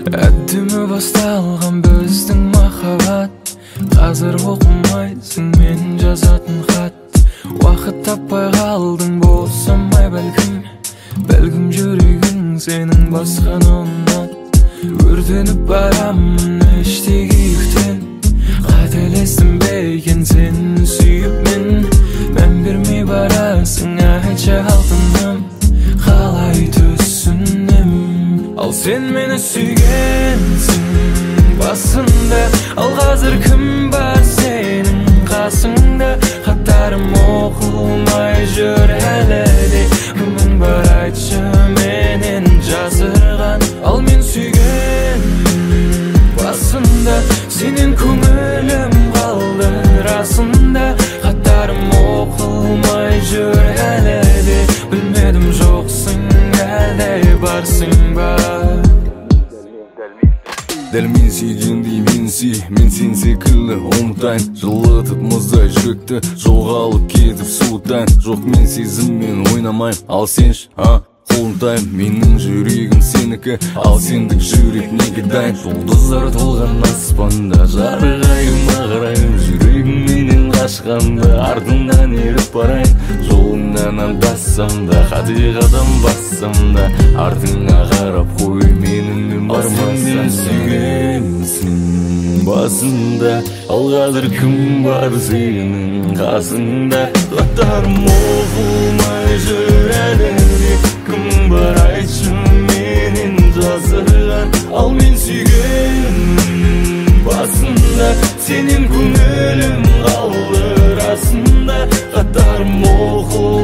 Әддімі басталған біздің махаббат, қазір оқымайсың мен жазатын хат. Уақыт таппай қалдың болсамай бәлкім жүрегің сенің басқаны ұнат. Өртеніп барамын іштей күйіктен, қателестім бе екен сені сүйіп мән бермей барасың. Айтшы алтыным, қалай түсінем? Ал сен мені сүйгенсің басында, ал қазір кім бар сенің қасыңда? Хаттарым оқылмай жүр әлі де, кімің бар айтшы менен жасырған? Ал мен сүйген басында, сенен көңілім қалды расында. Хаттарым оқылмай жүр әлі де, білмедім жоқсың әлде барсың ба? Дәл мен сүйгендей мен сүй, мен сен секілді ұмытайын. Жылытып мұздай жүректі, жоғалып кетіп суытайын. Жоқ, мен сезіммен ойнамайын, ал сенші, қолымтайын. Менің жүрегім сенікі, ал сендік жүрек неге дайын? Жұлдыздар толған аспанда жарығайым ағырайым, жүрегім менен қашқанда артыңнан еріп барайын. Жолыңнан адассам да, қате қадам бассам да, артыңа қарап қой менің бармасам. Сүйгенсің басында, ал қазір кім бар сенің қасыңда? Хаттарым оқылмай жүр әлі де, кім бар айтшы менен жасырған? Ал мен сүйген басында, сенен көңілім қалды расында. Хаттарым оқылмай